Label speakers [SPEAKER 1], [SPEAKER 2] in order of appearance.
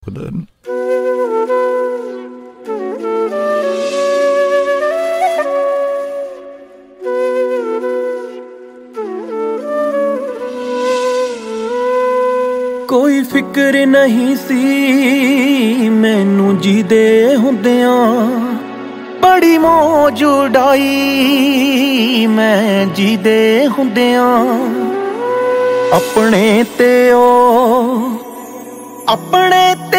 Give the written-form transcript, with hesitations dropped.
[SPEAKER 1] Then. ਕੋਈ ਫਿਕਰ ਨਹੀਂ ਸੀ ਮੈਨੂੰ ਜੀਦੇ ਹੁੰਦਿਆਂ, ਬੜੀ ਮੌਜ ਉਡਾਈ ਮੈਂ ਜੀਦੇ ਹੁੰਦਿਆਂ। ਆਪਣੇ ਤੇ